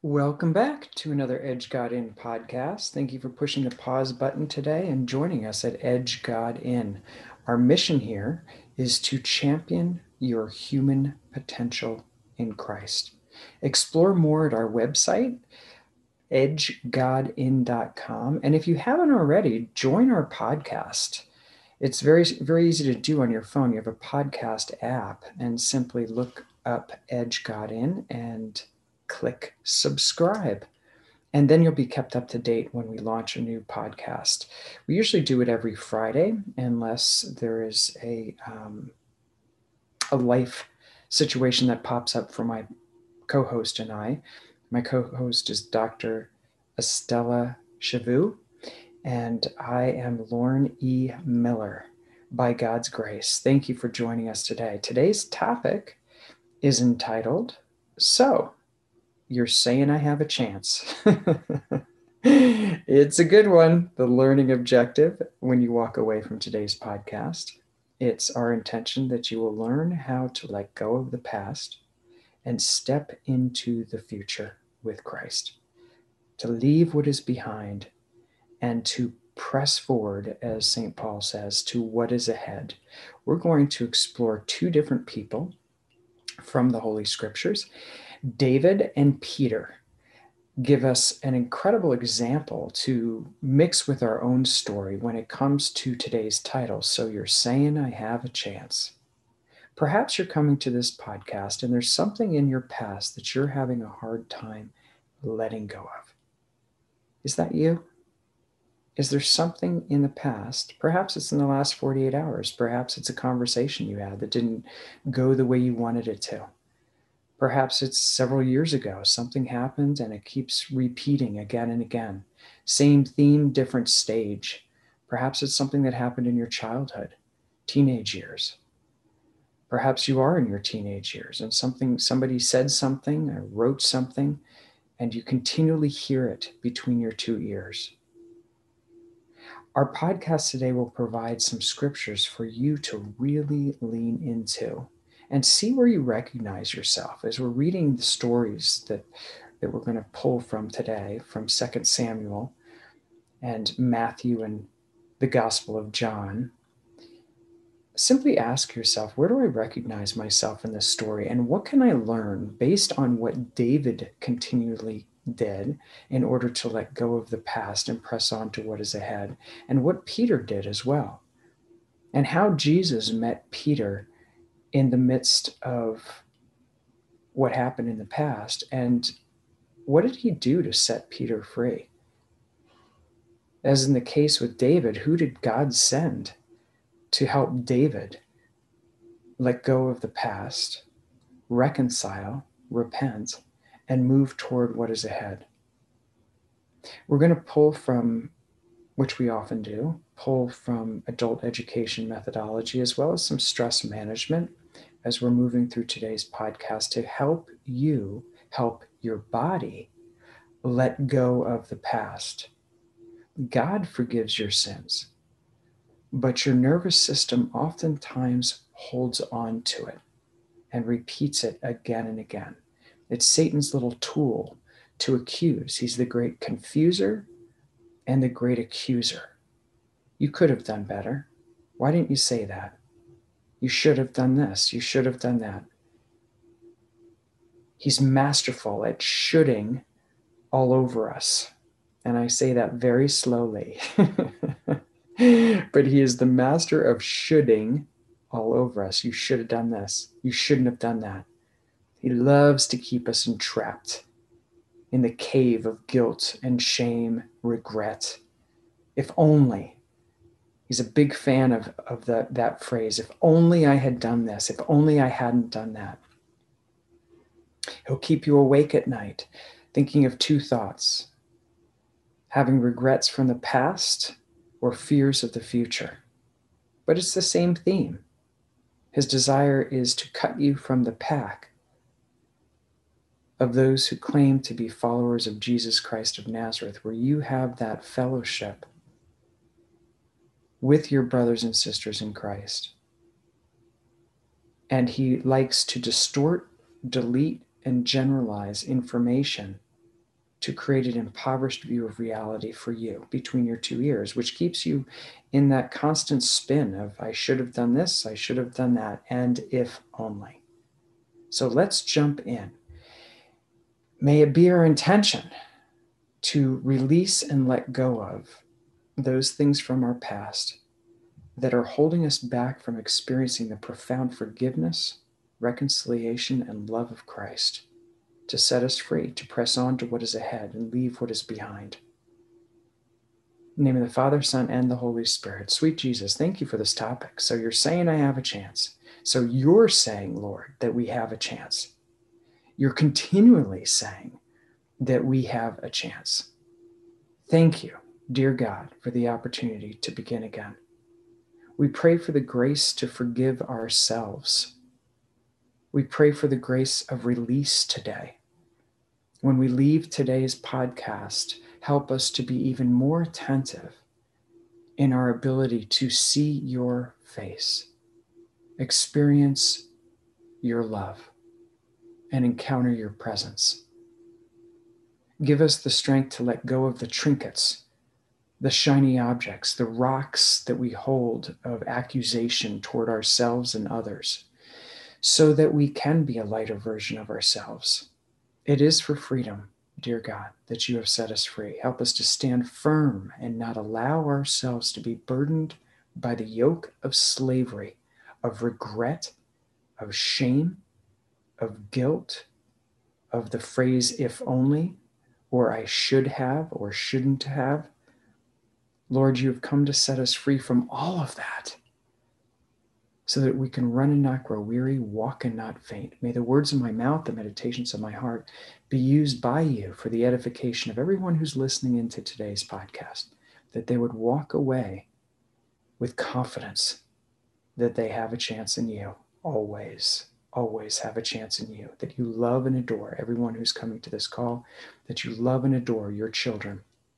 Welcome back to another Edge God In podcast. Thank you for pushing the pause button today and joining us at Edge God In. Our mission here is to champion your human potential in Christ. Explore more at our website, edgegodin.com. And if you haven't already, join our podcast. It's very, very easy to do on your phone. You have a podcast app and simply look up Edge God In and click subscribe. And then you'll be kept up to date when we launch a new podcast. We usually do it every Friday, unless there is a life situation that pops up for my co host and I. My co host is Dr. Estella Chavou, and I am Lauren E. Miller. By God's grace, thank you for joining us today. Today's topic is entitled, So, You're Saying I Have a Chance. It's a good one. The learning objective when you walk away from today's podcast. It's our intention that you will learn how to let go of the past and step into the future with Christ, to leave what is behind and to press forward, as St. Paul says, to what is ahead. We're going to explore two different people from the Holy Scriptures. David and Peter give us an incredible example to mix with our own story when it comes to today's title. So you're saying I have a chance. Perhaps you're coming to this podcast and there's something in your past that you're having a hard time letting go of. Is that you? Is there something in the past? Perhaps it's in the last 48 hours. Perhaps it's a conversation you had that didn't go the way you wanted it to. Perhaps it's several years ago. Something happened and it keeps repeating again and again. Same theme, different stage. Perhaps it's something that happened in your childhood, teenage years. Perhaps you are in your teenage years and somebody said something or wrote something and you continually hear it between your two ears. Our podcast today will provide some scriptures for you to really lean into and see where you recognize yourself as we're reading the stories that we're going to pull from today from 2 Samuel and Matthew and the Gospel of John. Simply ask yourself, where do I recognize myself in this story? And what can I learn based on what David continually did in order to let go of the past and press on to what is ahead? And what Peter did as well. And how Jesus met Peter in the midst of what happened in the past. And what did he do to set Peter free? As in the case with David, who did God send to help David let go of the past, reconcile, repent, and move toward what is ahead? We're going to pull from, which we often do, pull from adult education methodology as well as some stress management as we're moving through today's podcast to help you help your body let go of the past. God forgives your sins, but your nervous system oftentimes holds on to it and repeats it again and again. It's Satan's little tool to accuse. He's the great confuser and the great accuser. You could have done better. Why didn't you say that? You should have done this. You should have done that. He's masterful at shoulding all over us. And I say that very slowly. But he is the master of shoulding all over us. You should have done this. You shouldn't have done that. He loves to keep us entrapped in the cave of guilt and shame, regret. If only. He's a big fan of that phrase. If only I had done this. If only I hadn't done that. He'll keep you awake at night, thinking of two thoughts: having regrets from the past or fears of the future. But it's the same theme. His desire is to cut you from the pack of those who claim to be followers of Jesus Christ of Nazareth, where you have that fellowship with your brothers and sisters in Christ. And he likes to distort, delete, and generalize information to create an impoverished view of reality for you between your two ears, which keeps you in that constant spin of, I should have done this, I should have done that, and if only. So let's jump in. May it be our intention to release and let go of those things from our past that are holding us back from experiencing the profound forgiveness, reconciliation, and love of Christ, to set us free, to press on to what is ahead and leave what is behind. In the name of the Father, Son, and the Holy Spirit. Sweet Jesus, thank you for this topic. So you're saying I have a chance. So you're saying, Lord, that we have a chance. You're continually saying that we have a chance. Thank you, dear God, for the opportunity to begin again. We pray for the grace to forgive ourselves. We pray for the grace of release today. When we leave today's podcast, help us to be even more attentive in our ability to see your face, experience your love, and encounter your presence. Give us the strength to let go of the trinkets, the shiny objects, the rocks that we hold of accusation toward ourselves and others, so that we can be a lighter version of ourselves. It is for freedom, dear God, that you have set us free. Help us to stand firm and not allow ourselves to be burdened by the yoke of slavery, of regret, of shame, of guilt, of the phrase if only, or I should have or shouldn't have. Lord, you have come to set us free from all of that, so that we can run and not grow weary, walk and not faint. May the words of my mouth, the meditations of my heart be used by you for the edification of everyone who's listening into today's podcast, that they would walk away with confidence that they have a chance in you, always, always have a chance in you, that you love and adore everyone who's coming to this call, that you love and adore your children,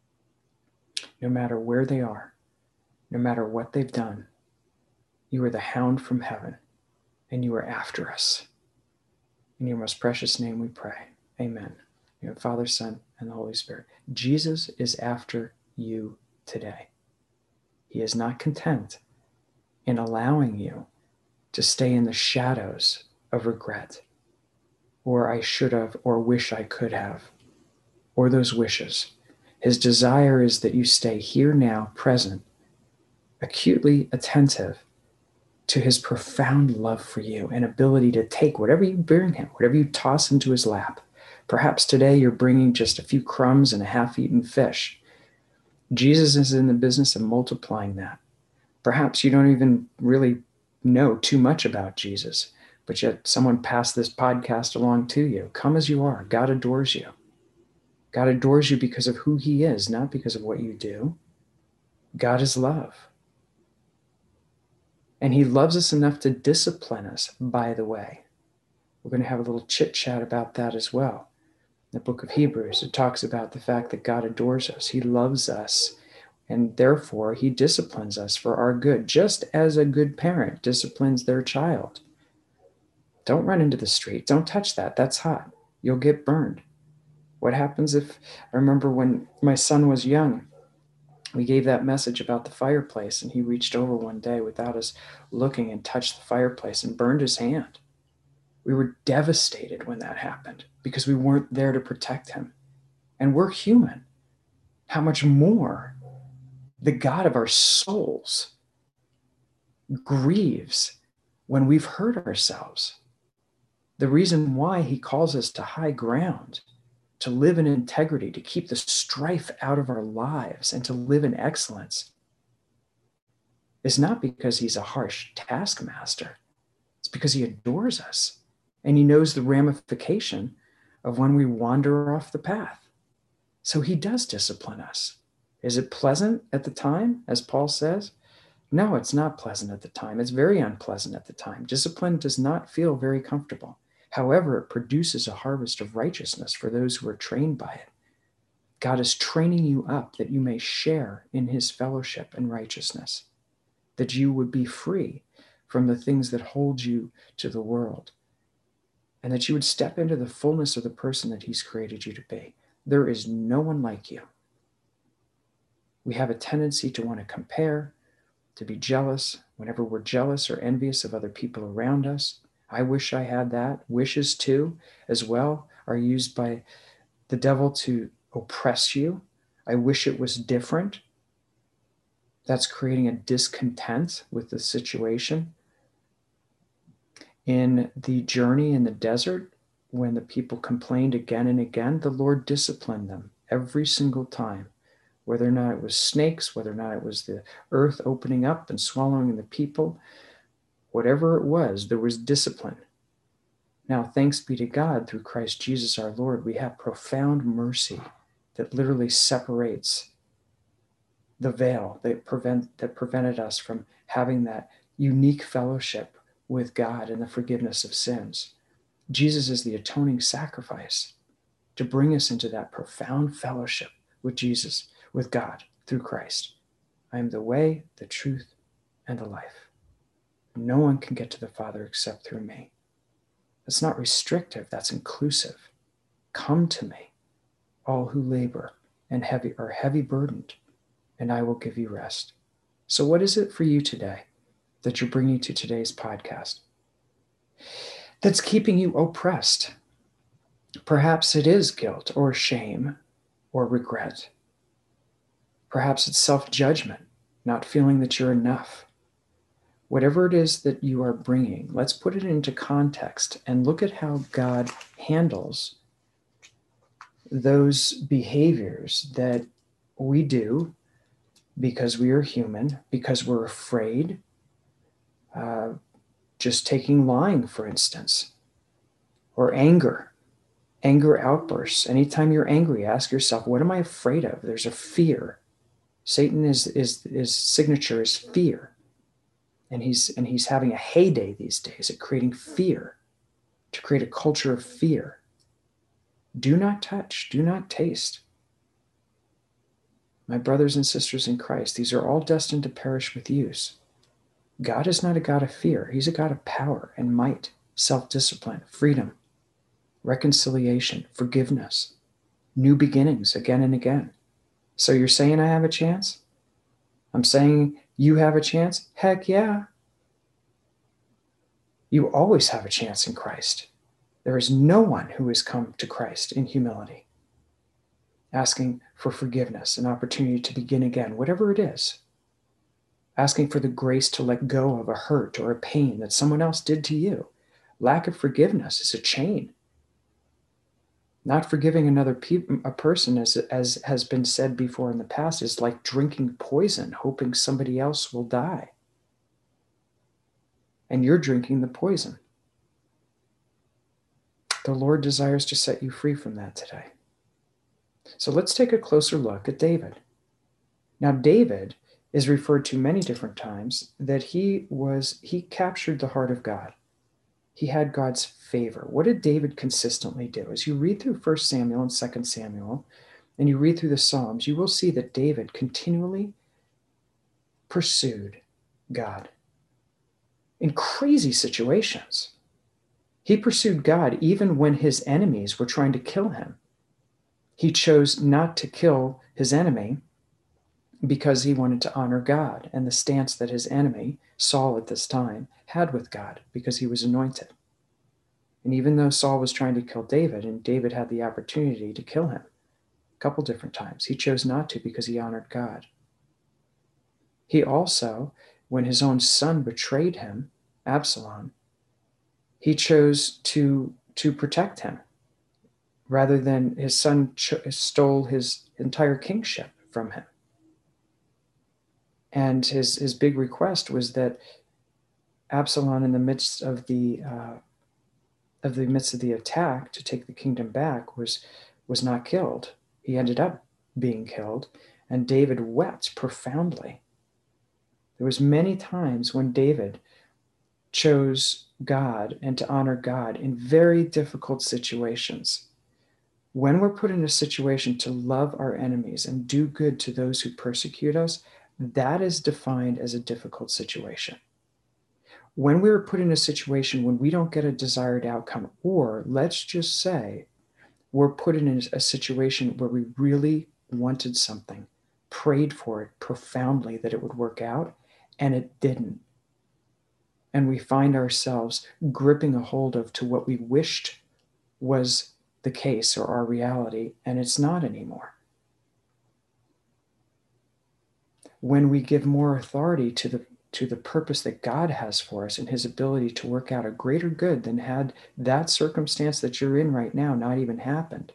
no matter where they are, no matter what they've done. You are the hound from heaven, and you are after us. In your most precious name we pray. Amen. In the Father, Son, and the Holy Spirit. Jesus is after you today. He is not content in allowing you to stay in the shadows of regret, or I should have, or wish I could have, or those wishes. His desire is that you stay here now, present, acutely attentive to his profound love for you and ability to take whatever you bring him, whatever you toss into his lap. Perhaps today you're bringing just a few crumbs and a half-eaten fish. Jesus is in the business of multiplying that. Perhaps you don't even really know too much about Jesus, but yet someone passed this podcast along to you. Come as you are. God adores you. God adores you because of who he is, not because of what you do. God is love. And he loves us enough to discipline us, by the way. We're going to have a little chit chat about that as well. In the book of Hebrews, it talks about the fact that God adores us. He loves us, and therefore he disciplines us for our good, just as a good parent disciplines their child. Don't run into the street. Don't touch that. That's hot. You'll get burned. What happens if, I remember when my son was young, we gave that message about the fireplace, and he reached over one day without us looking and touched the fireplace and burned his hand. We were devastated when that happened because we weren't there to protect him. And we're human. How much more the God of our souls grieves when we've hurt ourselves. The reason why he calls us to high ground, to live in integrity, to keep the strife out of our lives, and to live in excellence is not because he's a harsh taskmaster. It's because he adores us, and he knows the ramification of when we wander off the path. So he does discipline us. Is it pleasant at the time, as Paul says? No, it's not pleasant at the time. It's very unpleasant at the time. Discipline does not feel very comfortable. However, it produces a harvest of righteousness for those who are trained by it. God is training you up that you may share in his fellowship and righteousness, that you would be free from the things that hold you to the world, and that you would step into the fullness of the person that he's created you to be. There is no one like you. We have a tendency to want to compare, to be jealous. Whenever we're jealous or envious of other people around us, I wish I had that. Wishes, too, as well, are used by the devil to oppress you. I wish it was different. That's creating a discontent with the situation. In the journey in the desert, when the people complained again and again, the Lord disciplined them every single time. Whether or not it was snakes, whether or not it was the earth opening up and swallowing the people, whatever it was, there was discipline. Now, thanks be to God, through Christ Jesus our Lord, we have profound mercy that literally separates the veil that prevented us from having that unique fellowship with God and the forgiveness of sins. Jesus is the atoning sacrifice to bring us into that profound fellowship with Jesus, with God, through Christ. I am the way, the truth, and the life. No one can get to the Father except through me. That's not restrictive, that's inclusive. Come to me, all who labor and are heavy burdened, and I will give you rest. So, what is it for you today that you're bringing to today's podcast that's keeping you oppressed? Perhaps it is guilt or shame or regret. Perhaps it's self-judgment, not feeling that you're enough. Whatever it is that you are bringing, let's put it into context and look at how God handles those behaviors that we do because we are human, because we're afraid. Just taking lying, for instance, or anger outbursts. Anytime you're angry, ask yourself, what am I afraid of? There's a fear. Satan his signature is fear. And he's having a heyday these days at creating fear, to create a culture of fear. Do not touch, do not taste. My brothers and sisters in Christ, these are all destined to perish with use. God is not a God of fear. He's a God of power and might, self-discipline, freedom, reconciliation, forgiveness, new beginnings again and again. So you're saying I have a chance? I'm saying you have a chance? Heck yeah. You always have a chance in Christ. There is no one who has come to Christ in humility, asking for forgiveness, an opportunity to begin again, whatever it is. Asking for the grace to let go of a hurt or a pain that someone else did to you. Lack of forgiveness is a chain. Not forgiving a person, as has been said before in the past, is like drinking poison, hoping somebody else will die. And you're drinking the poison. The Lord desires to set you free from that today. So let's take a closer look at David. Now, David is referred to many different times that he captured the heart of God. He had God's favor. What did David consistently do? As you read through 1 Samuel and 2 Samuel, and you read through the Psalms, you will see that David continually pursued God in crazy situations. He pursued God even when his enemies were trying to kill him. He chose not to kill his enemy because he wanted to honor God and the stance that his enemy, Saul at this time, had with God because he was anointed. And even though Saul was trying to kill David, and David had the opportunity to kill him a couple different times, he chose not to because he honored God. He also, when his own son betrayed him, Absalom, he chose to protect him rather than his son stole his entire kingship from him. And his big request was that Absalom, in the midst of the attack to take the kingdom back, was not killed. He ended up being killed, and David wept profoundly. There was many times when David chose God and to honor God in very difficult situations. When we're put in a situation to love our enemies and do good to those who persecute us, that is defined as a difficult situation. When we're put in a situation when we don't get a desired outcome, or let's just say, we're put in a situation where we really wanted something, prayed for it profoundly that it would work out, and it didn't. And we find ourselves gripping a hold of to what we wished was the case or our reality, and it's not anymore. When we give more authority to the purpose that God has for us and his ability to work out a greater good than had that circumstance that you're in right now not even happened.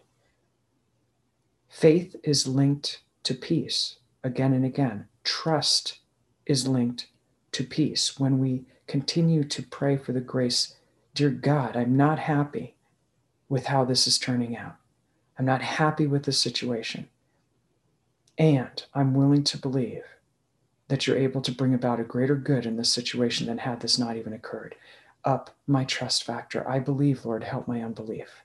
Faith is linked to peace again and again. Trust is linked to peace. When we continue to pray for the grace, dear God, I'm not happy with how this is turning out. I'm not happy with the situation. And I'm willing to believe that you're able to bring about a greater good in this situation than had this not even occurred. Up my trust factor. I believe, Lord, help my unbelief.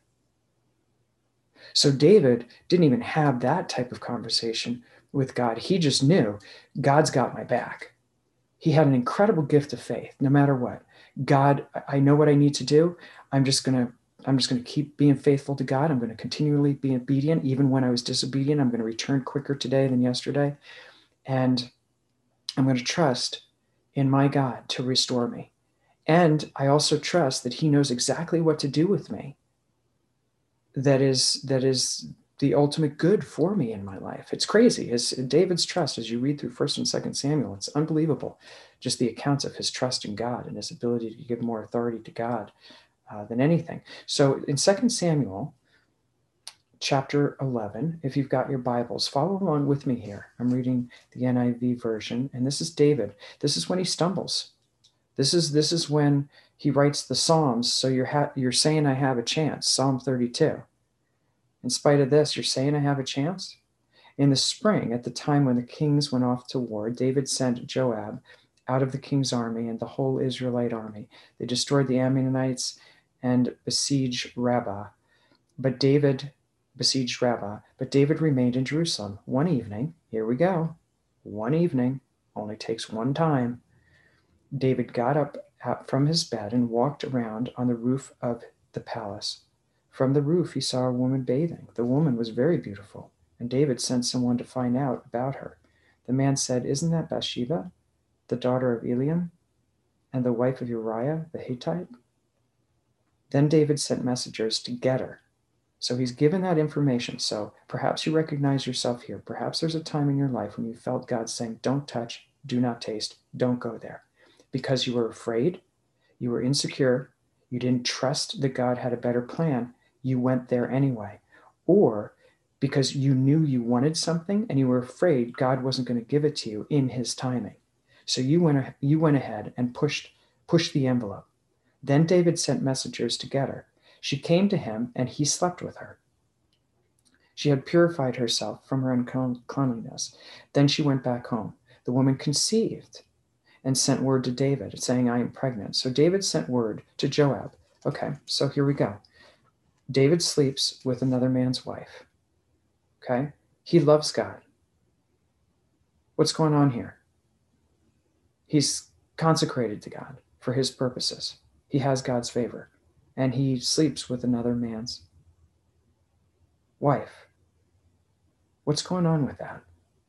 So David didn't even have that type of conversation with God. He just knew God's got my back. He had an incredible gift of faith, no matter what. God, I know what I need to do. I'm just going to keep being faithful to God. I'm going to continually be obedient. Even when I was disobedient, I'm going to return quicker today than yesterday. And I'm going to trust in my God to restore me. And I also trust that he knows exactly what to do with me. That is the ultimate good for me in my life. It's crazy. David's trust, as you read through 1st and 2nd Samuel, it's unbelievable. Just the accounts of his trust in God and his ability to give more authority to God than anything. So in 2nd Samuel, chapter 11, if you've got your Bibles, follow along with me here. I'm reading the NIV version, and this is David. This is when he stumbles. This is when he writes the Psalms. So you're saying I have a chance. Psalm 32. In spite of this, you're saying I have a chance? In the spring, at the time when the kings went off to war, David sent Joab out of the king's army and the whole Israelite army. They destroyed the Ammonites and besieged Rabbah. But David remained in Jerusalem. One evening, here we go. One evening, only takes one time. David got up from his bed and walked around on the roof of the palace. From the roof, he saw a woman bathing. The woman was very beautiful, and David sent someone to find out about her. The man said, "Isn't that Bathsheba, the daughter of Eliam, and the wife of Uriah the Hittite?" Then David sent messengers to get her. So he's given that information. So perhaps you recognize yourself here. Perhaps there's a time in your life when you felt God saying, don't touch, do not taste, don't go there. Because you were afraid, you were insecure, you didn't trust that God had a better plan, you went there anyway. Or because you knew you wanted something and you were afraid God wasn't going to give it to you in his timing. So you went ahead and pushed the envelope. Then David sent messengers to get her. She came to him, and he slept with her. She had purified herself from her uncleanliness. Then she went back home. The woman conceived and sent word to David, saying, I am pregnant. So David sent word to Joab. Okay, so here we go. David sleeps with another man's wife. Okay? He loves God. What's going on here? He's consecrated to God for his purposes. He has God's favor. And he sleeps with another man's wife. What's going on with that?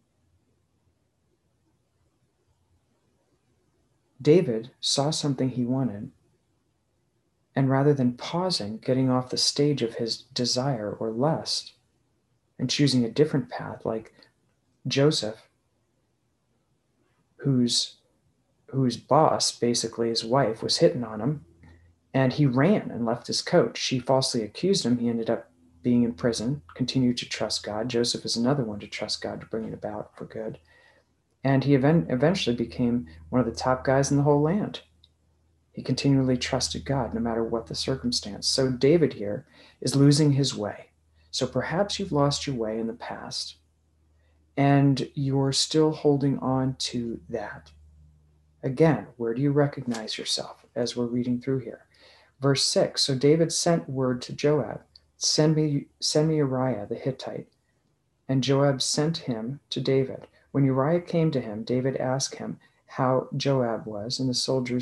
David saw something he wanted, and rather than pausing, getting off the stage of his desire or lust, and choosing a different path, like Joseph, whose boss, basically his wife, was hitting on him, and he ran and left his coat. She falsely accused him. He ended up being in prison, continued to trust God. Joseph is another one to trust God to bring it about for good. And he eventually became one of the top guys in the whole land. He continually trusted God no matter what the circumstance. So David here is losing his way. So perhaps you've lost your way in the past and you're still holding on to that. Again, where do you recognize yourself as we're reading through here? Verse 6, so David sent word to Joab, send me Uriah the Hittite. And Joab sent him to David. When Uriah came to him, David asked him how Joab was and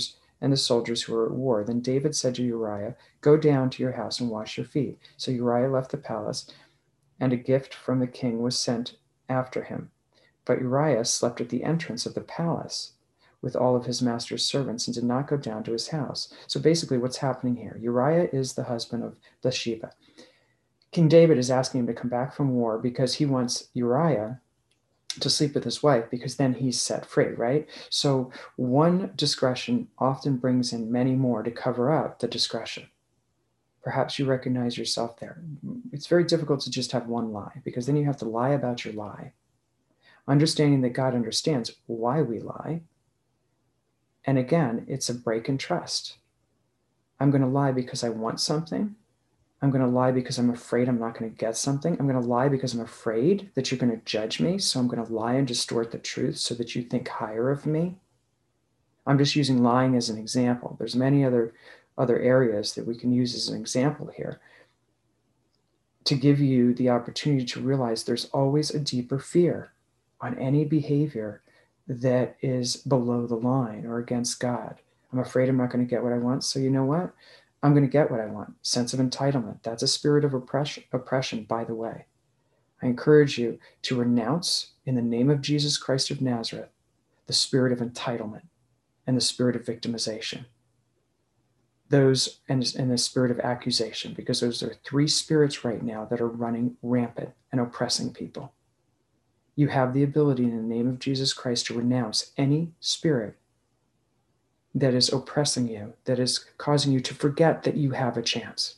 and the soldiers who were at war. Then David said to Uriah, "Go down to your house and wash your feet." So Uriah left the palace, and a gift from the king was sent after him. But Uriah slept at the entrance of the palace with all of his master's servants and did not go down to his house. So basically, what's happening here? Uriah is the husband of Bathsheba. King David is asking him to come back from war because he wants Uriah to sleep with his wife, because then he's set free, right? So one discretion often brings in many more to cover up the discretion. Perhaps you recognize yourself there. It's very difficult to just have one lie, because then you have to lie about your lie. Understanding that God understands why we lie. And again, it's a break in trust. I'm going to lie because I want something. I'm going to lie because I'm afraid I'm not going to get something. I'm going to lie because I'm afraid that you're going to judge me. So I'm going to lie and distort the truth so that you think higher of me. I'm just using lying as an example. There's many other areas that we can use as an example here to give you the opportunity to realize there's always a deeper fear on any behavior that is below the line or against God. I'm afraid I'm not going to get what I want. So you know what? I'm going to get what I want. Sense of entitlement. That's a spirit of oppression, by the way. I encourage you to renounce, in the name of Jesus Christ of Nazareth, the spirit of entitlement and the spirit of victimization. Those and the spirit of accusation, because those are three spirits right now that are running rampant and oppressing people. You have the ability, in the name of Jesus Christ, to renounce any spirit that is oppressing you, that is causing you to forget that you have a chance.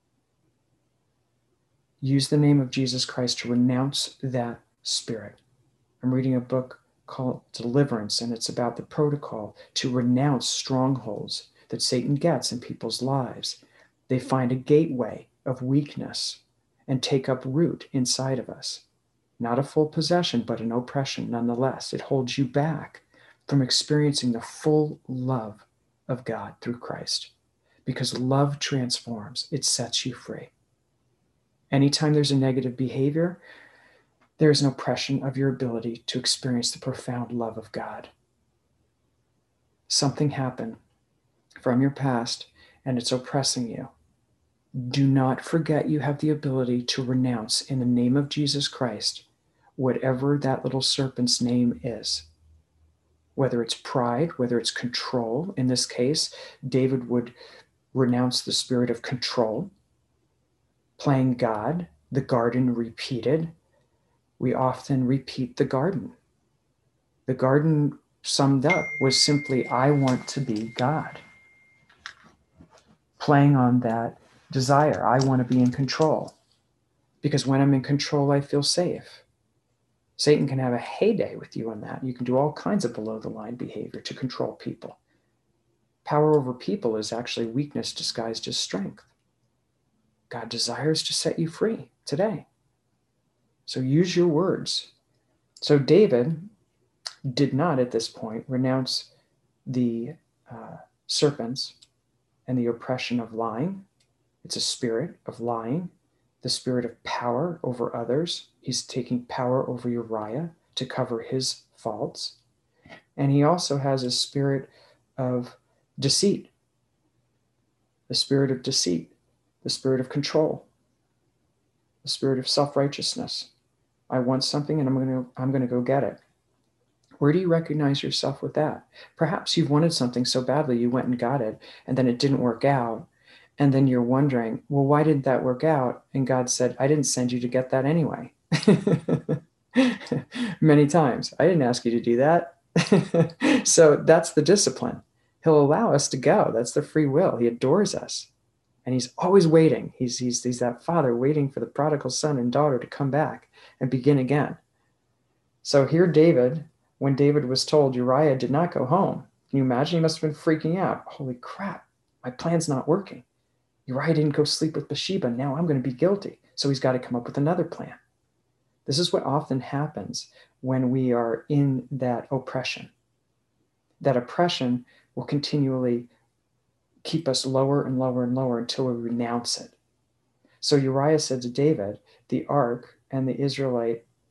Use the name of Jesus Christ to renounce that spirit. I'm reading a book called Deliverance, and it's about the protocol to renounce strongholds that Satan gets in people's lives. They find a gateway of weakness and take up root inside of us. Not a full possession, but an oppression nonetheless. It holds you back from experiencing the full love of God through Christ, because love transforms. It sets you free. Anytime there's a negative behavior, there's an oppression of your ability to experience the profound love of God. Something happened from your past and it's oppressing you. Do not forget you have the ability to renounce, in the name of Jesus Christ, whatever that little serpent's name is. Whether it's pride, whether it's control. In this case, David would renounce the spirit of control, playing God, the garden repeated. We often repeat the garden. The garden, summed up, was simply, I want to be God. Playing on that desire. I want to be in control. Because when I'm in control, I feel safe. Satan can have a heyday with you on that. You can do all kinds of below the line behavior to control people. Power over people is actually weakness disguised as strength. God desires to set you free today. So use your words. So David did not at this point renounce the serpents and the oppression of lying. It's a spirit of lying, the spirit of power over others. He's taking power over Uriah to cover his faults. And he also has a spirit of deceit, the spirit of deceit, the spirit of control, the spirit of self-righteousness. I want something and I'm going to go get it. Where do you recognize yourself with that? Perhaps you've wanted something so badly you went and got it, and then it didn't work out. And then you're wondering, well, why didn't that work out? And God said, I didn't send you to get that anyway. Many times. I didn't ask you to do that. So that's the discipline. He'll allow us to go. That's the free will. He adores us. And he's always waiting. He's that father waiting for the prodigal son and daughter to come back and begin again. So here David, when David was told Uriah did not go home, can you imagine? He must have been freaking out. Holy crap, my plan's not working. Uriah didn't go sleep with Bathsheba. Now I'm going to be guilty. So he's got to come up with another plan. This is what often happens when we are in that oppression. That oppression will continually keep us lower and lower and lower until we renounce it. So Uriah said to David, the ark and the Israelite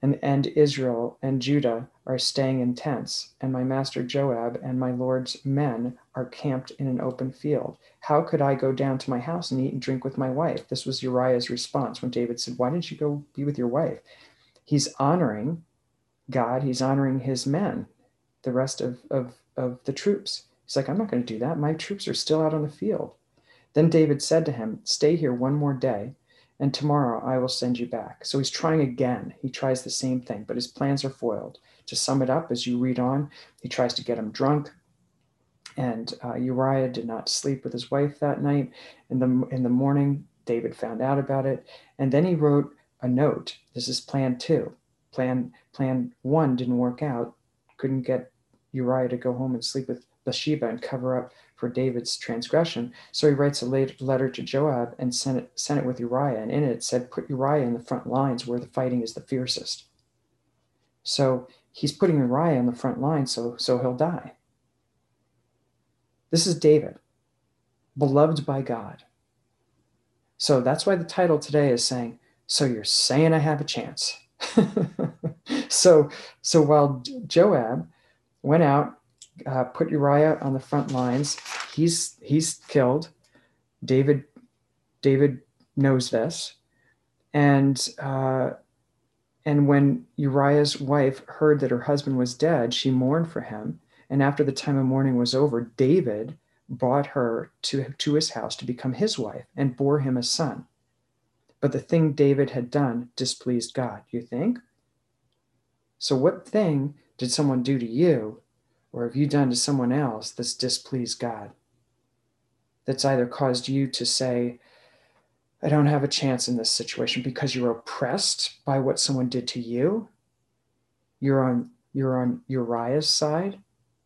and Israel and Judah are staying in tents, and my master Joab and my lord's men are camped in an open field. How could I go down to my house and eat and drink with my wife?" This was Uriah's response when David said, "Why didn't you go be with your wife?" He's honoring God, he's honoring his men, the rest of the troops. He's like, "I'm not going to do that. My troops are still out on the field." Then David said to him, "Stay here one more day, and tomorrow I will send you back." So he's trying again. He tries the same thing, but his plans are foiled. To sum it up, as you read on, he tries to get him drunk, and Uriah did not sleep with his wife that night. In the morning, David found out about it, and then he wrote a note. This is plan two. Plan one didn't work out. Couldn't get Uriah to go home and sleep with Bathsheba and cover up for David's transgression. So he writes a letter to Joab and sent it with Uriah. And in it said, "Put Uriah in the front lines where the fighting is the fiercest." So he's putting Uriah in the front line so he'll die. This is David, beloved by God. So that's why the title today is saying, "So you're saying I have a chance." So while Joab went out, put Uriah on the front lines, he's killed. David knows this, and when Uriah's wife heard that her husband was dead, she mourned for him. And after the time of mourning was over, David brought her to his house to become his wife and bore him a son. But the thing David had done displeased God, you think? So what thing did someone do to you, or have you done to someone else that's displeased God? That's either caused you to say, "I don't have a chance in this situation," because you're oppressed by what someone did to you? You're on Uriah's side?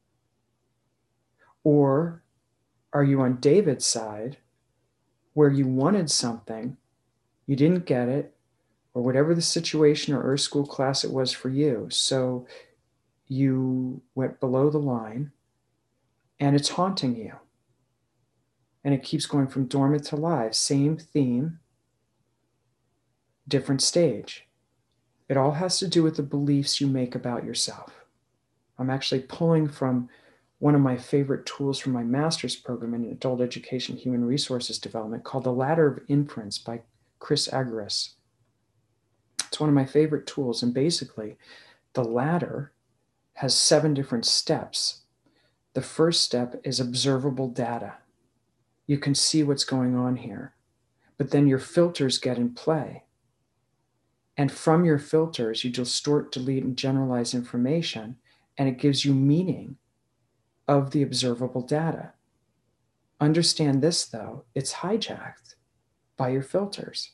Or are you on David's side, where you wanted something, you didn't get it, or whatever the situation or school class it was for you, so you went below the line, and it's haunting you, and it keeps going from dormant to live, same theme, different stage. It all has to do with the beliefs you make about yourself. I'm actually pulling from one of my favorite tools from my master's program in adult education human resources development called The Ladder of Inference by Chris Agris. It's one of my favorite tools, and basically the ladder has 7 different steps. The first step is observable data. You can see what's going on here, but then your filters get in play. And from your filters, you distort, delete, and generalize information, and it gives you meaning of the observable data. Understand this, though, it's hijacked by your filters.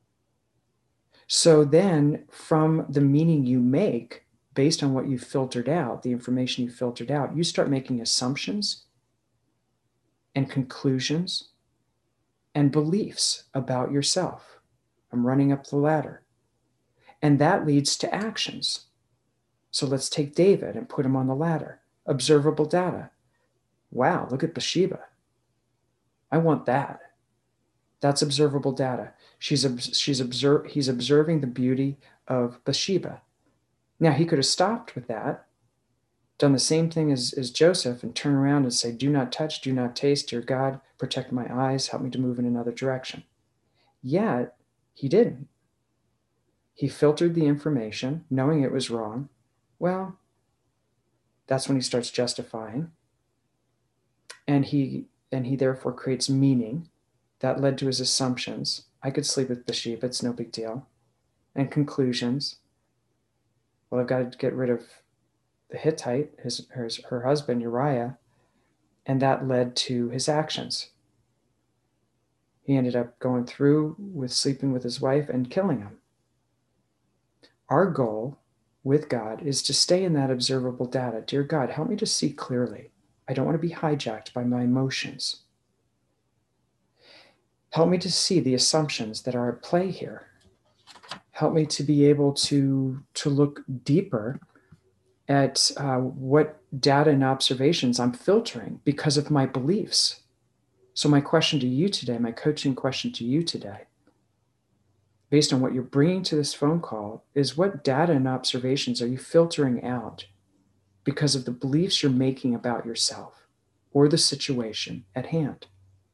So then, from the meaning you make based on what you filtered out, the information you filtered out, you start making assumptions and conclusions and beliefs about yourself. I'm running up the ladder. And that leads to actions. So let's take David and put him on the ladder. Observable data. Wow, look at Bathsheba. I want that. That's observable data. He's observing the beauty of Bathsheba. Now, he could have stopped with that, done the same thing as Joseph, and turn around and say, "Do not touch, do not taste, dear God, protect my eyes, help me to move in another direction." Yet, he didn't. He filtered the information, knowing it was wrong. Well, that's when he starts justifying. And he therefore creates meaning that led to his assumptions. I could sleep with Bathsheba, it's no big deal. And conclusions. Well, I've got to get rid of the Hittite, her husband, Uriah, and that led to his actions. He ended up going through with sleeping with his wife and killing him. Our goal with God is to stay in that observable data. Dear God, help me to see clearly. I don't want to be hijacked by my emotions. Help me to see the assumptions that are at play here. Help me to be able to look deeper at what data and observations I'm filtering because of my beliefs. So my question to you today, my coaching question to you today, based on what you're bringing to this phone call, is what data and observations are you filtering out because of the beliefs you're making about yourself or the situation at hand?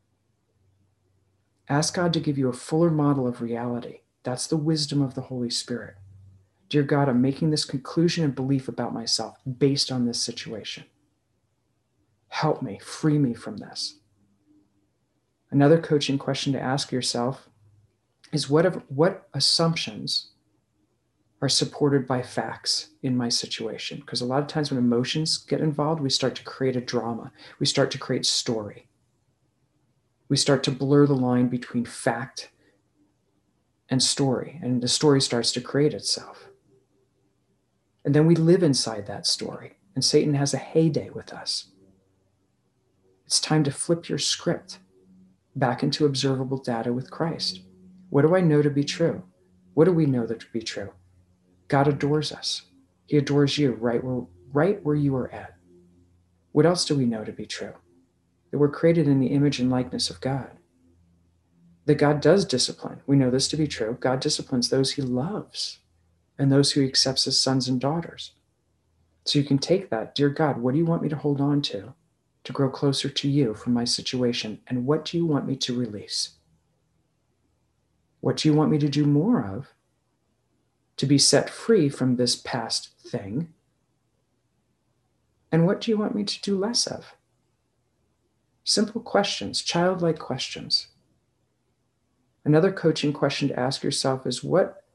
Ask God to give you a fuller model of reality. That's the wisdom of the Holy Spirit. Dear God, I'm making this conclusion and belief about myself based on this situation. Help me, free me from this. Another coaching question to ask yourself is what assumptions are supported by facts in my situation? Because a lot of times when emotions get involved, we start to create a drama. We start to create story. We start to blur the line between fact and story, and the story starts to create itself. And then we live inside that story, and Satan has a heyday with us. It's time to flip your script back into observable data with Christ. What do I know to be true? What do we know that to be true? God adores us. He adores you right where you are at. What else do we know to be true? That we're created in the image and likeness of God. That God does discipline. We know this to be true. God disciplines those he loves and those who he accepts as sons and daughters. So you can take that, dear God, what do you want me to hold on to grow closer to you from my situation? And what do you want me to release? What do you want me to do more of to be set free from this past thing? And what do you want me to do less of? Simple questions, childlike questions. Another coaching question to ask yourself is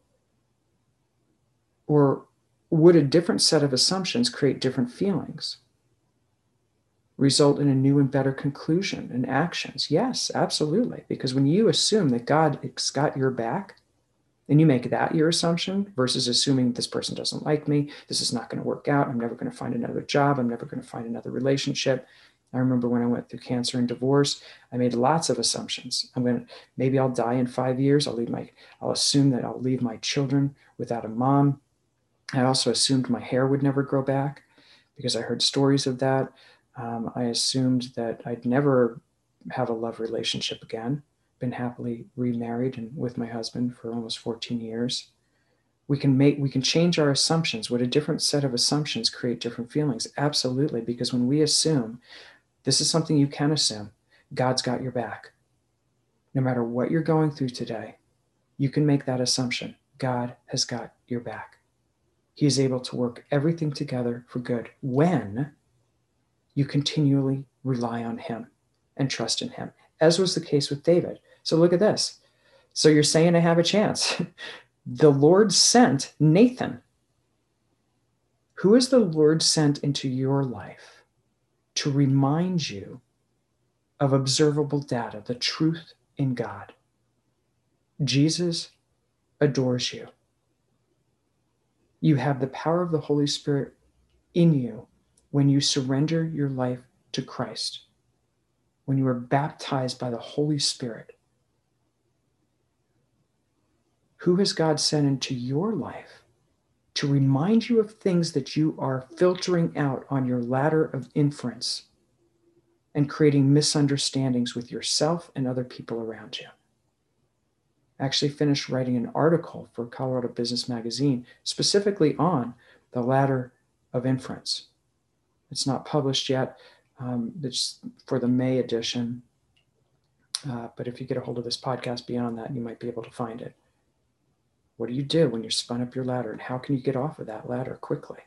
would a different set of assumptions create different feelings? Result in a new and better conclusion and actions? Yes, absolutely. Because when you assume that God's got your back, and you make that your assumption versus assuming this person doesn't like me, this is not going to work out, I'm never going to find another job, I'm never going to find another relationship. I remember when I went through cancer and divorce, I made lots of assumptions. Maybe I'll die in 5 years. I'll assume that I'll leave my children without a mom. I also assumed my hair would never grow back because I heard stories of that. I assumed that I'd never have a love relationship again. Been happily remarried and with my husband for almost 14 years. We can change our assumptions. Would a different set of assumptions create different feelings? Absolutely, because when we assume, this is something you can assume, God's got your back. No matter what you're going through today, you can make that assumption. God has got your back. He is able to work everything together for good when you continually rely on him and trust in him, as was the case with David. So look at this. So you're saying I have a chance. The Lord sent Nathan. Who is the Lord sent into your life to remind you of observable data, the truth in God? Jesus adores you. You have the power of the Holy Spirit in you when you surrender your life to Christ, when you are baptized by the Holy Spirit. Who has God sent into your life to remind you of things that you are filtering out on your ladder of inference and creating misunderstandings with yourself and other people around you? I actually finished writing an article for Colorado Business Magazine specifically on the ladder of inference. It's not published yet. It's for the May edition. But if you get a hold of this podcast beyond that, you might be able to find it. What do you do when you're spun up your ladder, and how can you get off of that ladder quickly?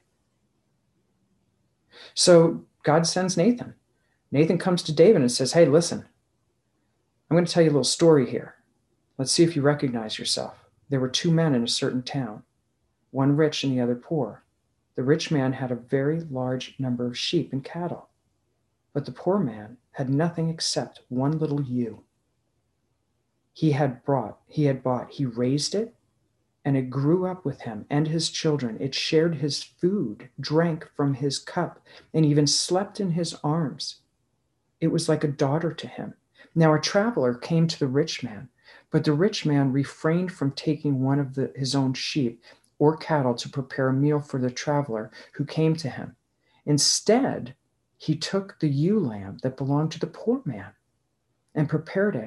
So God sends Nathan. Nathan comes to David and says, hey, listen, I'm going to tell you a little story here. Let's see if you recognize yourself. There were two men in a certain town, one rich and the other poor. The rich man had a very large number of sheep and cattle, but the poor man had nothing except one little ewe. He raised it, and it grew up with him and his children. It shared his food, drank from his cup, and even slept in his arms. It was like a daughter to him. Now a traveler came to the rich man, but the rich man refrained from taking one of his own sheep or cattle to prepare a meal for the traveler who came to him. Instead, he took the ewe lamb that belonged to the poor man and prepared it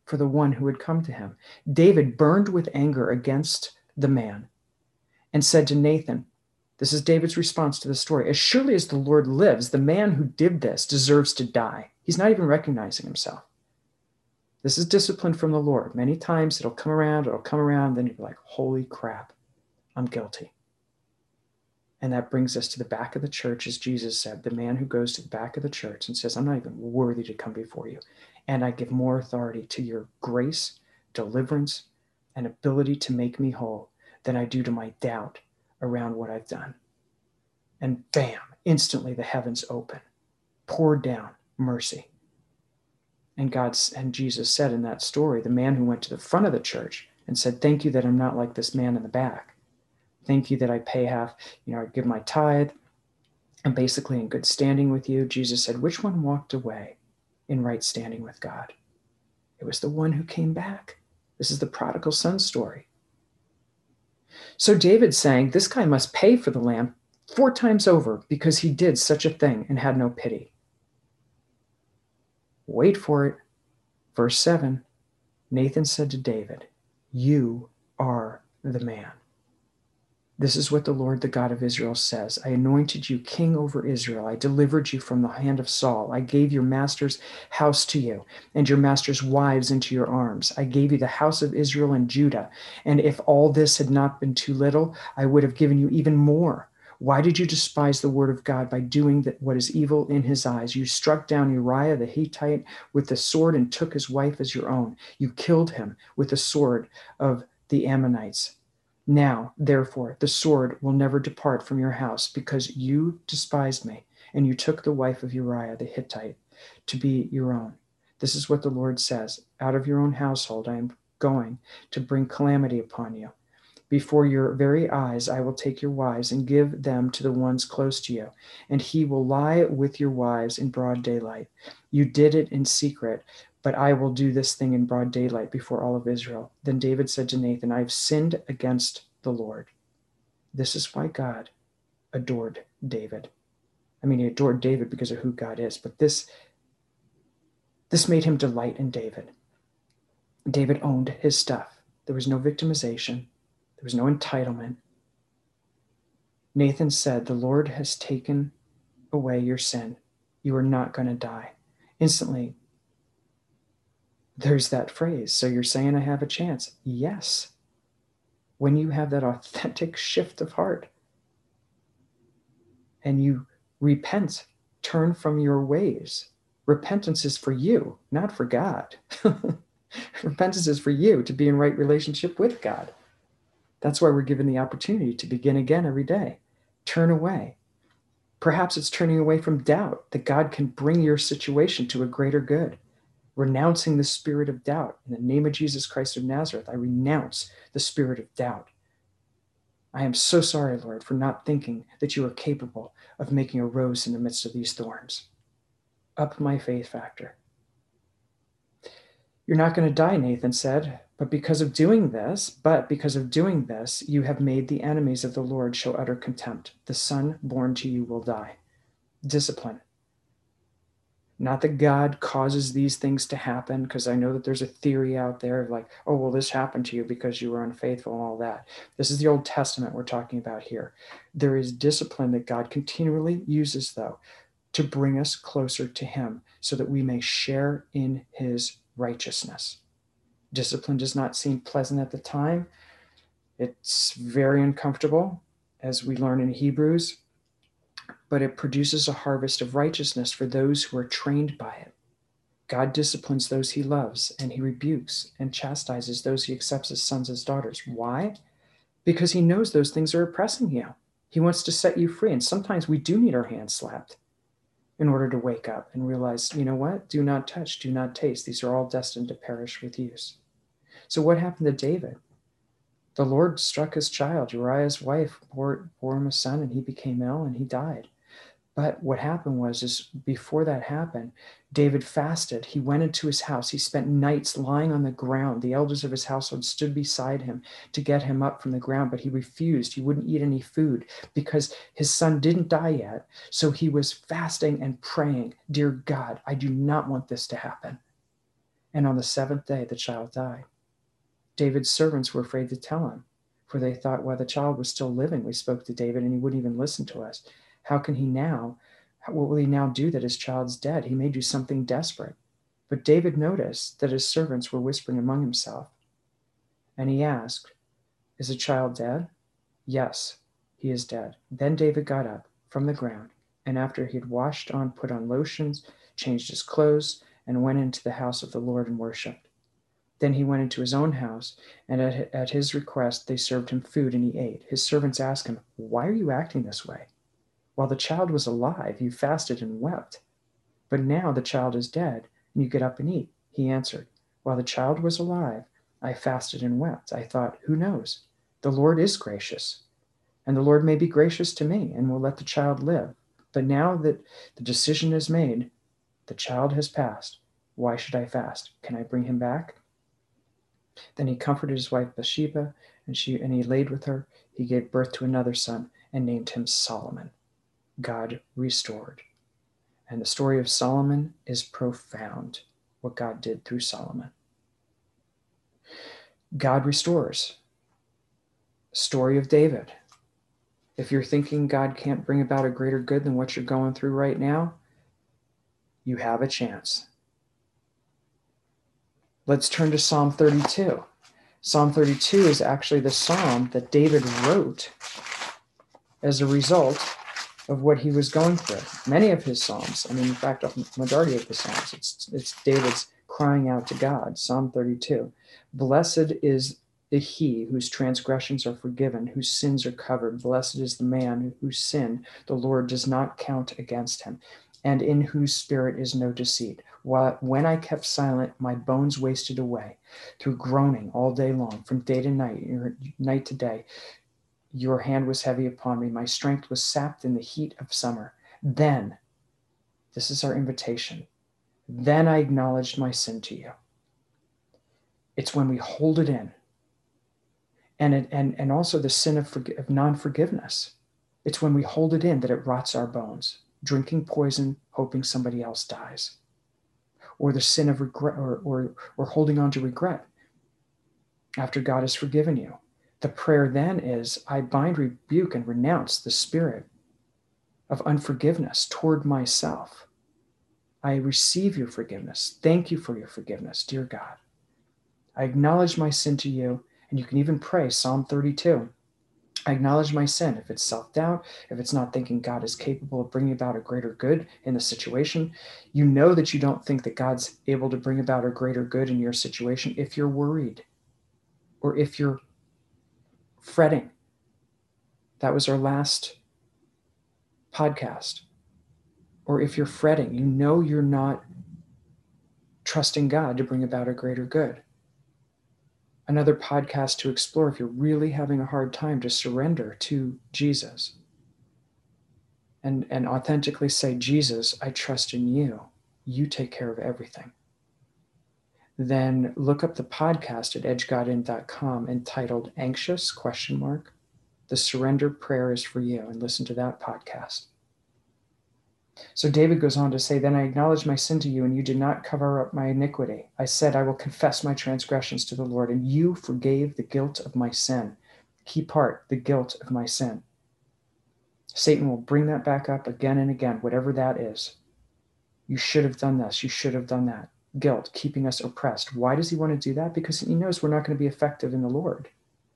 for the one who had come to him. David burned with anger against the man and said to Nathan, this is David's response to the story, as surely as the Lord lives, the man who did this deserves to die. He's not even recognizing himself. This is discipline from the Lord. Many times it'll come around, then you're like, holy crap, I'm guilty. And that brings us to the back of the church, as Jesus said, the man who goes to the back of the church and says, I'm not even worthy to come before you. And I give more authority to your grace, deliverance, and ability to make me whole than I do to my doubt around what I've done. And bam, instantly the heavens open, poured down mercy. And Jesus said in that story, the man who went to the front of the church and said, thank you that I'm not like this man in the back. Thank you that I pay half, I give my tithe. I'm basically in good standing with you. Jesus said, which one walked away in right standing with God? It was the one who came back. This is the prodigal son story. So David's saying, this guy must pay for the lamb 4 times over because he did such a thing and had no pity. Wait for it. Verse 7, Nathan said to David, you are the man. This is what the Lord, the God of Israel, says. I anointed you king over Israel. I delivered you from the hand of Saul. I gave your master's house to you and your master's wives into your arms. I gave you the house of Israel and Judah. And if all this had not been too little, I would have given you even more. Why did you despise the word of God by doing what is evil in his eyes? You struck down Uriah the Hittite with the sword and took his wife as your own. You killed him with the sword of the Ammonites. Now, therefore, the sword will never depart from your house because you despised me and you took the wife of Uriah the Hittite to be your own. This is what the Lord says. Out of your own household I am going to bring calamity upon you. Before your very eyes I will take your wives and give them to the ones close to you, and he will lie with your wives in broad daylight. You did it in secret, but I will do this thing in broad daylight before all of Israel. Then David said to Nathan, I have sinned against the Lord. This is why God adored David. I mean, he adored David because of who God is, but this made him delight in David. David owned his stuff. There was no victimization. There was no entitlement. Nathan said, the Lord has taken away your sin. You are not going to die. Instantly, there's that phrase. So you're saying I have a chance? Yes. When you have that authentic shift of heart and you repent, turn from your ways. Repentance is for you, not for God. Repentance is for you to be in right relationship with God. That's why we're given the opportunity to begin again every day. Turn away. Perhaps it's turning away from doubt that God can bring your situation to a greater good. Renouncing the spirit of doubt. In the name of Jesus Christ of Nazareth, I renounce the spirit of doubt. I am so sorry, Lord, for not thinking that you are capable of making a rose in the midst of these thorns. Up my faith factor. You're not going to die, Nathan said, but because of doing this, you have made the enemies of the Lord show utter contempt. The son born to you will die. Discipline. Not that God causes these things to happen, because I know that there's a theory out there of like, oh, well, this happened to you because you were unfaithful and all that. This is the Old Testament we're talking about here. There is discipline that God continually uses, though, to bring us closer to him so that we may share in his righteousness. Discipline does not seem pleasant at the time. It's very uncomfortable, as we learn in Hebrews, but it produces a harvest of righteousness for those who are trained by it. God disciplines those he loves, and he rebukes and chastises those he accepts as sons, as daughters. Why? Because he knows those things are oppressing you. He wants to set you free, and sometimes we do need our hands slapped in order to wake up and realize, you know what? Do not touch, do not taste. These are all destined to perish with use. So what happened to David? The Lord struck his child. Uriah's wife bore him a son, and he became ill and he died. But what happened is before that happened, David fasted. He went into his house. He spent nights lying on the ground. The elders of his household stood beside him to get him up from the ground, but he refused. He wouldn't eat any food because his son didn't die yet. So he was fasting and praying, dear God, I do not want this to happen. And on the seventh day, the child died. David's servants were afraid to tell him, for they thought, while the child was still living, we spoke to David and he wouldn't even listen to us. What will he now do that his child's dead? He may do something desperate. But David noticed that his servants were whispering among themselves. And he asked, "Is the child dead?" "Yes, he is dead." Then David got up from the ground, and after he had put on lotions, changed his clothes, and went into the house of the Lord and worshipped. Then he went into his own house, and at his request they served him food, and he ate. His servants asked him, "Why are you acting this way? While the child was alive, you fasted and wept. But now the child is dead, and you get up and eat." He answered, "While the child was alive, I fasted and wept. I thought, who knows? The Lord is gracious, and the Lord may be gracious to me and will let the child live. But now that the decision is made, the child has passed. Why should I fast? Can I bring him back?" Then he comforted his wife Bathsheba, and he laid with her. He gave birth to another son and named him Solomon. God restored. And the story of Solomon is profound, what God did through Solomon. God restores. Story of David. If you're thinking God can't bring about a greater good than what you're going through right now, you have a chance. Let's turn to Psalm 32. Psalm 32 is actually the psalm that David wrote as a result of what he was going through. Many of his psalms, in fact, a majority of the psalms, it's David's crying out to God. Psalm 32. Blessed is he whose transgressions are forgiven, whose sins are covered. Blessed is the man whose sin the Lord does not count against him, and in whose spirit is no deceit. When I kept silent, my bones wasted away through groaning all day long, from day to night, night to day. Your hand was heavy upon me. My strength was sapped in the heat of summer. Then, this is our invitation, then I acknowledged my sin to you. It's when we hold it in. And also the sin of non-forgiveness. It's when we hold it in that it rots our bones. Drinking poison, hoping somebody else dies. Or the sin of regret, or holding on to regret after God has forgiven you. The prayer then is, I bind, rebuke, and renounce the spirit of unforgiveness toward myself. I receive your forgiveness. Thank you for your forgiveness, dear God. I acknowledge my sin to you, and you can even pray Psalm 32. I acknowledge my sin. If it's self-doubt, if it's not thinking God is capable of bringing about a greater good in the situation, you know that you don't think that God's able to bring about a greater good in your situation if you're worried or if you're fretting. That was our last podcast. Or if you're fretting, you know you're not trusting God to bring about a greater good. Another podcast to explore if you're really having a hard time to surrender to Jesus and authentically say, Jesus, I trust in you. You take care of everything. Then look up the podcast at edgegodin.com entitled Anxious? The Surrender Prayer is for You, and listen to that podcast. So David goes on to say, then I acknowledged my sin to you, and you did not cover up my iniquity. I said, I will confess my transgressions to the Lord, and you forgave the guilt of my sin. Key part, the guilt of my sin. Satan will bring that back up again and again, whatever that is. You should have done this. You should have done that. Guilt, keeping us oppressed. Why does he want to do that? Because he knows we're not going to be effective in the Lord.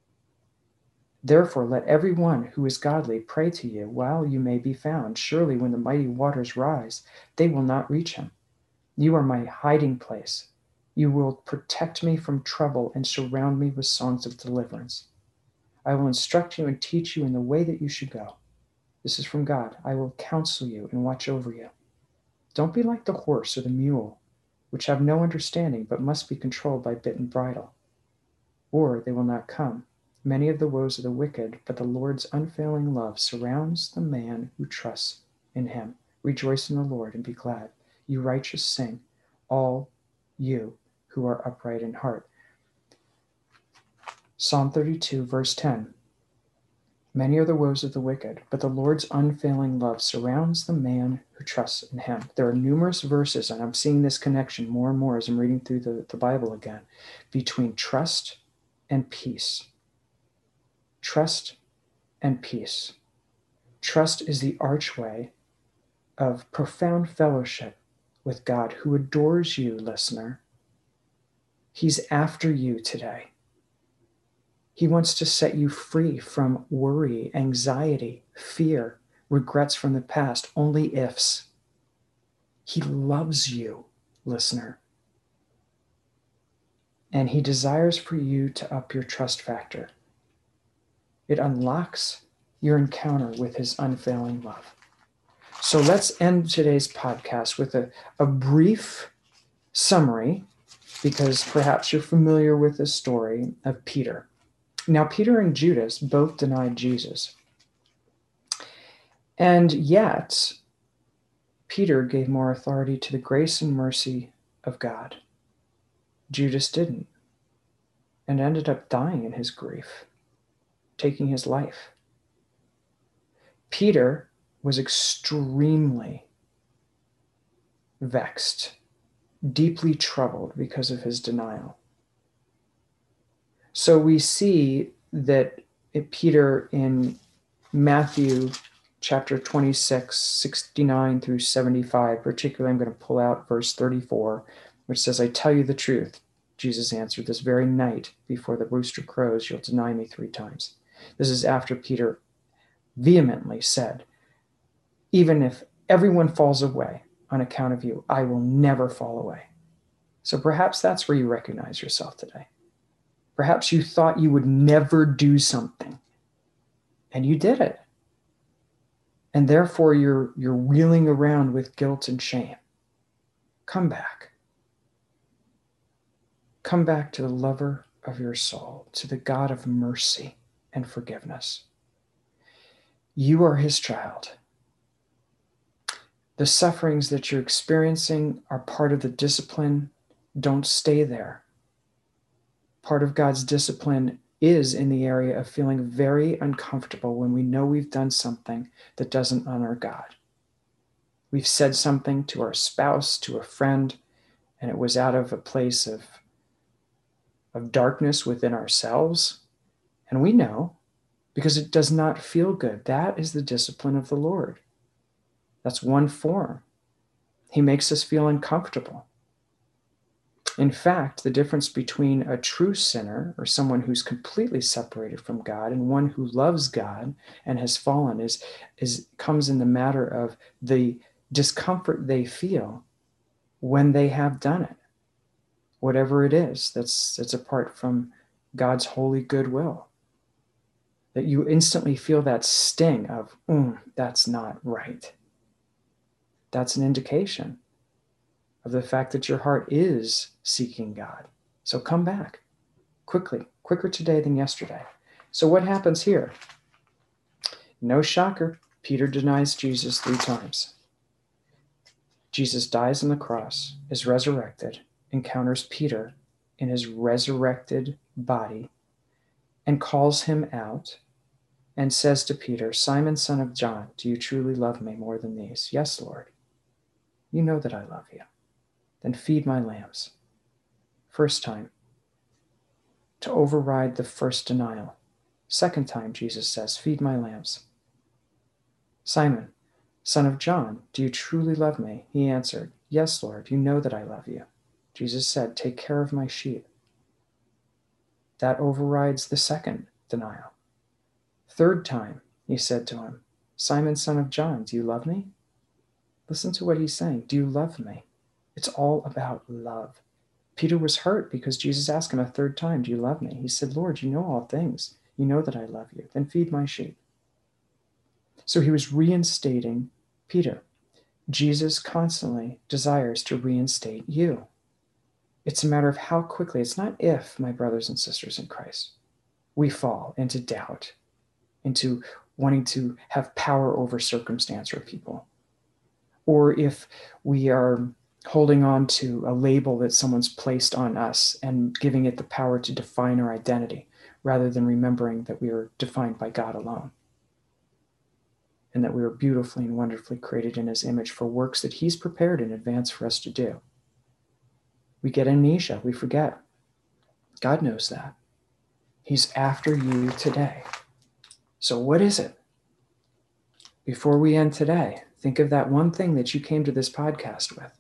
Therefore, let everyone who is godly pray to you while you may be found. Surely when the mighty waters rise, they will not reach him. You are my hiding place. You will protect me from trouble and surround me with songs of deliverance. I will instruct you and teach you in the way that you should go. This is from God. I will counsel you and watch over you. Don't be like the horse or the mule, which have no understanding but must be controlled by bit and bridle, or they will not come. Many of the woes of the wicked, but the Lord's unfailing love surrounds the man who trusts in him. Rejoice in the Lord and be glad. You righteous sing, all you who are upright in heart. Psalm 32, verse 10. Many are the woes of the wicked, but the Lord's unfailing love surrounds the man who trusts in him. There are numerous verses, and I'm seeing this connection more and more as I'm reading through the Bible again, between trust and peace. Trust and peace. Trust is the archway of profound fellowship with God, who adores you, listener. He's after you today. He wants to set you free from worry, anxiety, fear, regrets from the past, only ifs. He loves you, listener. And he desires for you to up your trust factor. It unlocks your encounter with his unfailing love. So let's end today's podcast with a brief summary, because perhaps you're familiar with the story of Peter. Now, Peter and Judas both denied Jesus. And yet, Peter gave more authority to the grace and mercy of God. Judas didn't, and ended up dying in his grief, taking his life. Peter was extremely vexed, deeply troubled because of his denial. So we see that Peter in Matthew chapter 26, 69 through 75, particularly I'm going to pull out verse 34, which says, I tell you the truth, Jesus answered, this very night before the rooster crows, you'll deny me 3 times. This is after Peter vehemently said, even if everyone falls away on account of you, I will never fall away. So perhaps that's where you recognize yourself today. Perhaps you thought you would never do something, and you did it. And therefore you're reeling around with guilt and shame. Come back. Come back to the lover of your soul, to the God of mercy and forgiveness. You are his child. The sufferings that you're experiencing are part of the discipline. Don't stay there. Part of God's discipline is in the area of feeling very uncomfortable when we know we've done something that doesn't honor God. We've said something to our spouse, to a friend, and it was out of a place of darkness within ourselves. And we know, because it does not feel good. That is the discipline of the Lord. That's one form. He makes us feel uncomfortable. In fact, the difference between a true sinner, or someone who's completely separated from God, and one who loves God and has fallen comes in the matter of the discomfort they feel when they have done it. Whatever it is that's apart from God's holy goodwill. That you instantly feel that sting of, that's not right. That's an indication of the fact that your heart is seeking God. So come back quickly, quicker today than yesterday. So what happens here? No shocker, Peter denies Jesus 3 times. Jesus dies on the cross, is resurrected, encounters Peter in his resurrected body, and calls him out and says to Peter, Simon, son of John, do you truly love me more than these? Yes, Lord. You know that I love you. Then feed my lambs. First time, to override the first denial. Second time, Jesus says, feed my lambs. Simon, son of John, do you truly love me? He answered, yes, Lord, you know that I love you. Jesus said, take care of my sheep. That overrides the second denial. Third time, he said to him, Simon, son of John, do you love me? Listen to what he's saying. Do you love me? It's all about love. Peter was hurt because Jesus asked him a third time, do you love me? He said, Lord, you know all things. You know that I love you. Then feed my sheep. So he was reinstating Peter. Jesus constantly desires to reinstate you. It's a matter of how quickly. It's not if, my brothers and sisters in Christ, we fall into doubt, into wanting to have power over circumstance or people, or if we are holding on to a label that someone's placed on us and giving it the power to define our identity, rather than remembering that we are defined by God alone. and that we were beautifully and wonderfully created in his image for works that he's prepared in advance for us to do. We get amnesia, we forget. God knows that. He's after you today. So what is it? Before we end today, think of that one thing that you came to this podcast with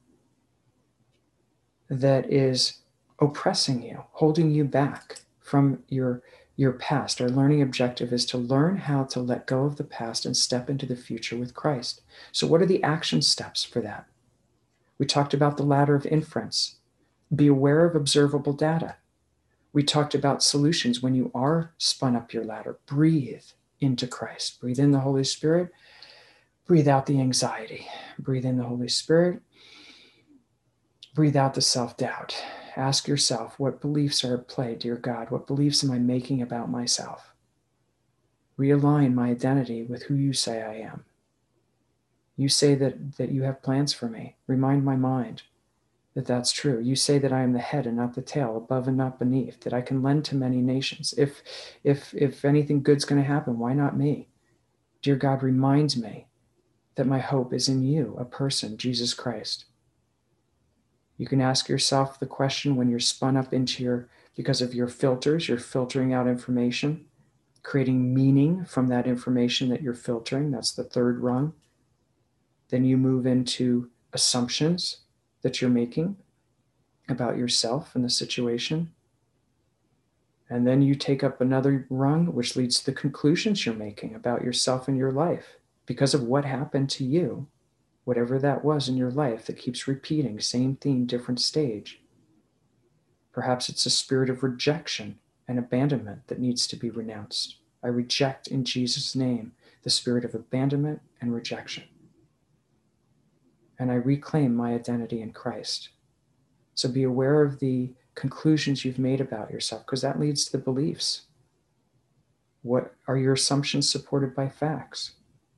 that is oppressing you, holding you back from your past. Our learning objective is to learn how to let go of the past and step into the future with Christ. So what are the action steps for that? We talked about the ladder of inference. Be aware of observable data. We talked about solutions when you are spun up your ladder. Breathe into Christ. Breathe in the Holy Spirit. Breathe out the anxiety. Breathe in the Holy Spirit. Breathe out the self-doubt. Ask yourself, what beliefs are at play, dear God? What beliefs am I making about myself? Realign my identity with who you say I am. You say that you have plans for me. Remind my mind that that's true. You say that I am the head and not the tail, above and not beneath, that I can lend to many nations. If anything good's going to happen, why not me? Dear God, remind me that my hope is in you, a person, Jesus Christ. You can ask yourself the question when you're spun up into because of your filters, you're filtering out information, creating meaning from that information that you're filtering. That's the third rung. Then you move into assumptions that you're making about yourself and the situation. And then you take up another rung, which leads to the conclusions you're making about yourself and your life because of what happened to you, whatever that was in your life that keeps repeating, same theme, different stage. Perhaps it's a spirit of rejection and abandonment that needs to be renounced. I reject in Jesus' name the spirit of abandonment and rejection. And I reclaim my identity in Christ. So be aware of the conclusions you've made about yourself, because that leads to the beliefs. What are your assumptions supported by facts?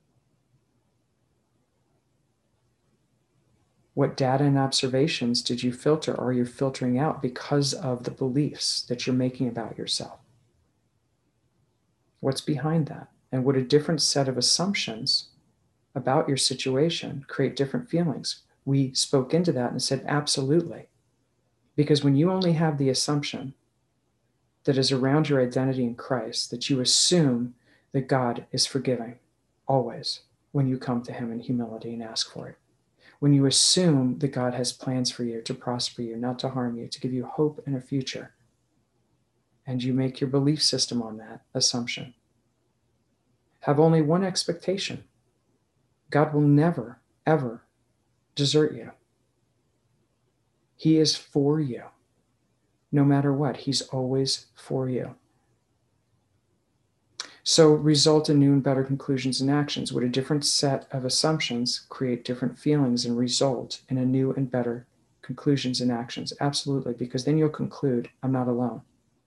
What data and observations did you filter or are you filtering out because of the beliefs that you're making about yourself? What's behind that? And would a different set of assumptions about your situation create different feelings? We spoke into that and said, absolutely. Because when you only have the assumption that is around your identity in Christ, that you assume that God is forgiving always when you come to him in humility and ask for it. When you assume that God has plans for you to prosper you, not to harm you, to give you hope and a future, and you make your belief system on that assumption, have only one expectation. God will never, ever desert you. He is for you. No matter what, he's always for you. So result in new and better conclusions and actions. Would a different set of assumptions create different feelings and result in a new and better conclusions and actions? Absolutely, because then you'll conclude, I'm not alone.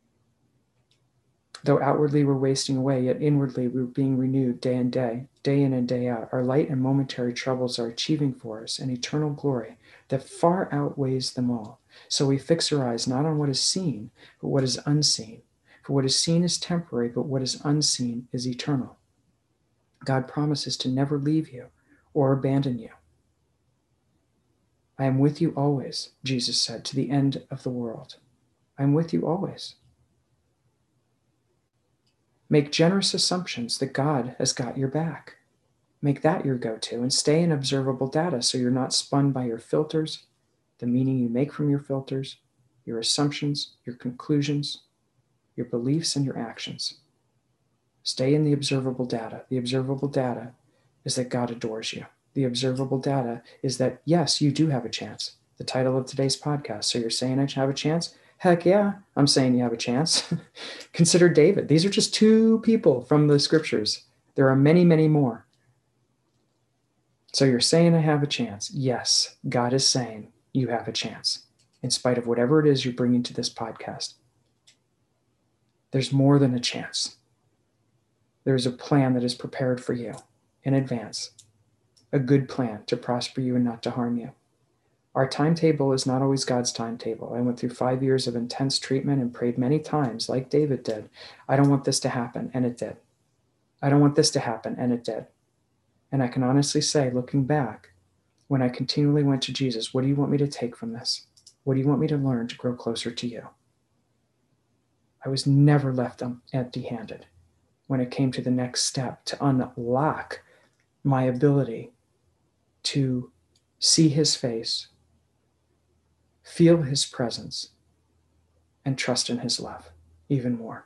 Though outwardly we're wasting away, yet inwardly we're being renewed day and day in and day out. Our light and momentary troubles are achieving for us an eternal glory that far outweighs them all. So we fix our eyes not on what is seen, but what is unseen. For what is seen is temporary, but what is unseen is eternal. God promises to never leave you or abandon you. I am with you always, Jesus said, to the end of the world. I am with you always. Make generous assumptions that God has got your back. Make that your go-to and stay in observable data so you're not spun by your filters, the meaning you make from your filters, your assumptions, your conclusions, your beliefs, and your actions. Stay in the observable data. The observable data is that God adores you. The observable data is that, yes, you do have a chance. The title of today's podcast. So you're saying I have a chance? Heck yeah, I'm saying you have a chance. Consider David. These are just two people from the scriptures. There are many, many more. So you're saying I have a chance. Yes, God is saying you have a chance, in spite of whatever it is you're bringing to this podcast. There's more than a chance. There's a plan that is prepared for you in advance, a good plan to prosper you and not to harm you. Our timetable is not always God's timetable. I went through 5 years of intense treatment and prayed many times, like David did. I don't want this to happen, and it did. I don't want this to happen, and it did. And I can honestly say, looking back, when I continually went to Jesus, what do you want me to take from this? What do you want me to learn to grow closer to you? I was never left empty-handed when it came to the next step to unlock my ability to see his face, feel his presence, and trust in his love even more.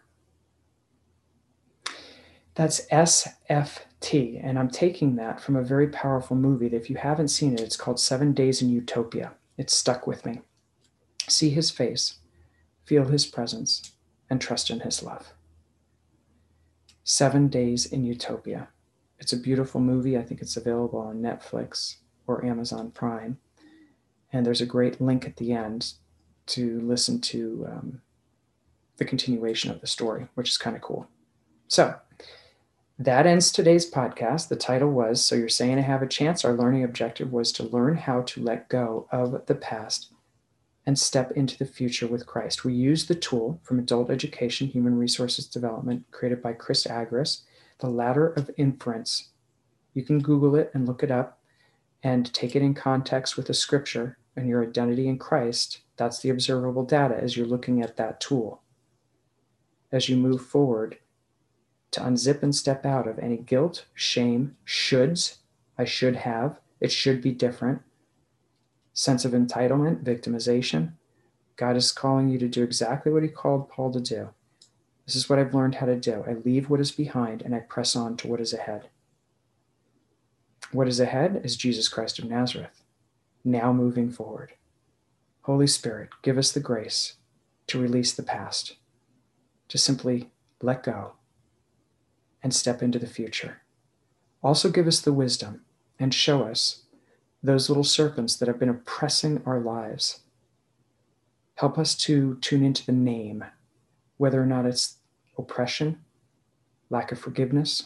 That's SFT, and I'm taking that from a very powerful movie that if you haven't seen it, it's called 7 Days in Utopia. It's stuck with me. See his face, feel his presence, and trust in his love. 7 Days in Utopia. It's a beautiful movie. I think it's available on Netflix or Amazon Prime. And there's a great link at the end to listen to the continuation of the story, which is kind of cool. So that ends today's podcast. The title was, So You're Saying I Have a Chance? Our learning objective was to learn how to let go of the past and step into the future with Christ. We used the tool from Adult Education, Human Resources Development, created by Chris Agris, the Ladder of Inference. You can Google it and look it up and take it in context with a scripture and your identity in Christ. That's the observable data as you're looking at that tool. As you move forward, to unzip and step out of any guilt, shame, shoulds, I should have, it should be different, sense of entitlement, victimization. God is calling you to do exactly what he called Paul to do. This is what I've learned how to do. I leave what is behind and I press on to what is ahead. What is ahead is Jesus Christ of Nazareth, now moving forward. Holy Spirit, give us the grace to release the past, to simply let go and step into the future. Also give us the wisdom and show us those little serpents that have been oppressing our lives. Help us to tune into the name, whether or not it's oppression, lack of forgiveness,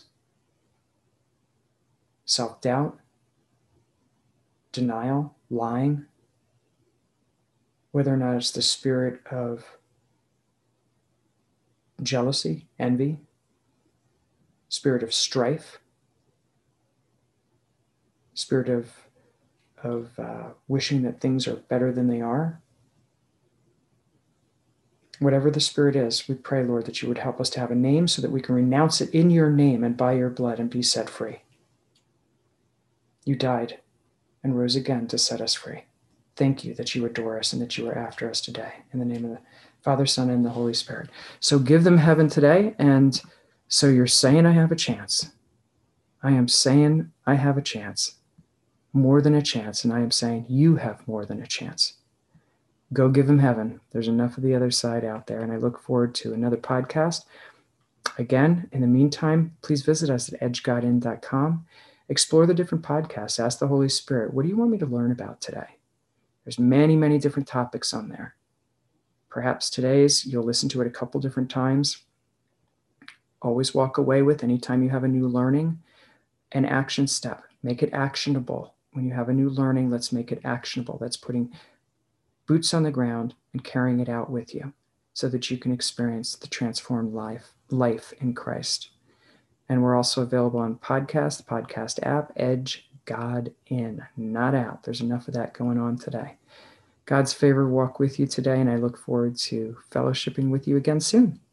self-doubt, denial, lying, whether or not it's the spirit of jealousy, envy, spirit of strife, spirit of wishing that things are better than they are. Whatever the spirit is, we pray, Lord, that you would help us to have a name so that we can renounce it in your name and by your blood and be set free. You died and rose again to set us free. Thank you that you adore us and that you are after us today. In the name of the Father, Son, and the Holy Spirit. So give them heaven today. And so you're saying I have a chance. I am saying I have a chance. More than a chance. And I am saying you have more than a chance. Go give them heaven. There's enough of the other side out there. And I look forward to another podcast. Again, in the meantime, please visit us at edgegodin.com. Explore the different podcasts. Ask the Holy Spirit, what do you want me to learn about today? There's many, many different topics on there. Perhaps today's, you'll listen to it a couple different times. Always walk away with, anytime you have a new learning, an action step. Make it actionable. When you have a new learning, let's make it actionable. That's putting boots on the ground and carrying it out with you so that you can experience the transformed life in Christ. And we're also available on podcast, the podcast app, Edge God In, not out. There's enough of that going on today. God's favor walk with you today, and I look forward to fellowshipping with you again soon.